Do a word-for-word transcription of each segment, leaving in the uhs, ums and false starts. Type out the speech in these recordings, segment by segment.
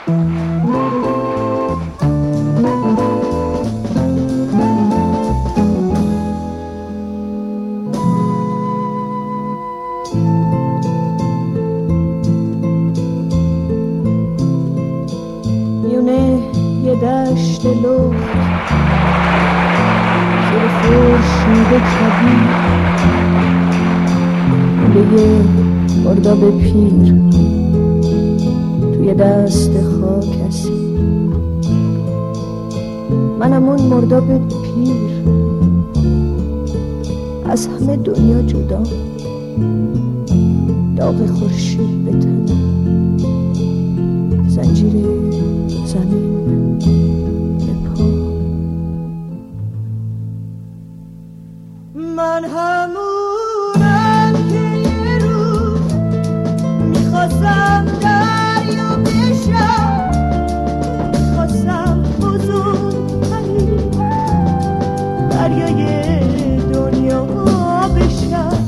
دشت لخت زیر خورشید کبیر لوله مرداب پیر توی دست خاک اسیر. منم اون مرداب پیر از همه دنیا جدا، داغ خورشید به تنم، زنجیر زمین من همونم که یه روز میخواستم دریا بشم، میخواستم بزرگترین دریای دنیا بشم.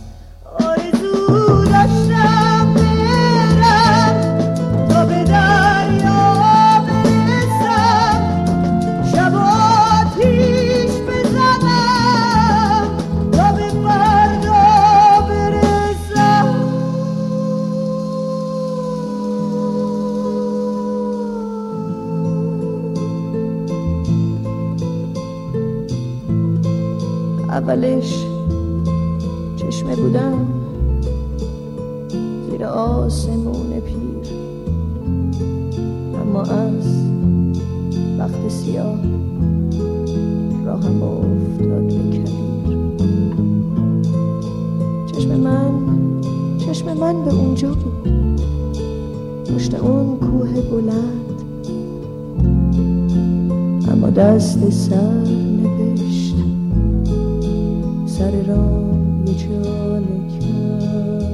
آرزو داشتم برم تا به دریا برسم، شب آتیش بزنم تا به فردا برسم. اولش چشمه بودم زیر آسمون پیر، اما از وقت سیاه راهم افتاد به کبیر. چشم من چشم من به اونجا بود، پشت اون کوه بلند، اما دست سر نوشت سر راه یه چاله کرد.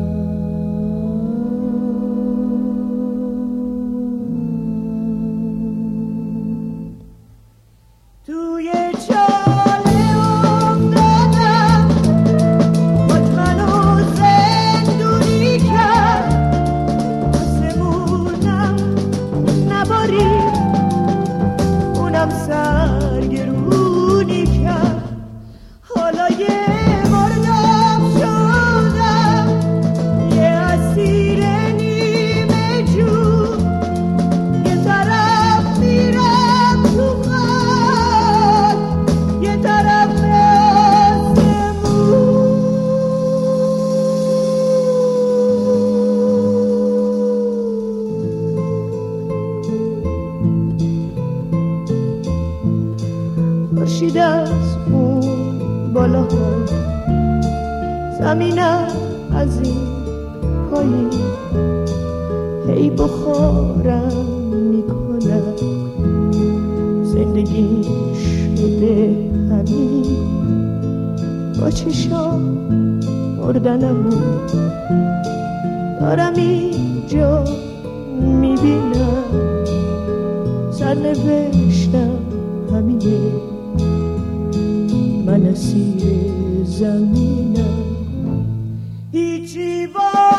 توی چاله افتادم، خود منو زندونی کرد، آسمونم نبارید اونم سرگرونی کرد. حالا یه مردم شدم، یه اسیر نیمه جون، یه طرف میرم تو خاک، یه طرف آسمون. خورشید از اون بالاها، زمینم از این پایین، هی بخارم میکنم. زندگی شده همین، با چشام مردنمون دارم اینجا میبینم. سرنوشتم همینه، من اسیر زمینم، هیچی با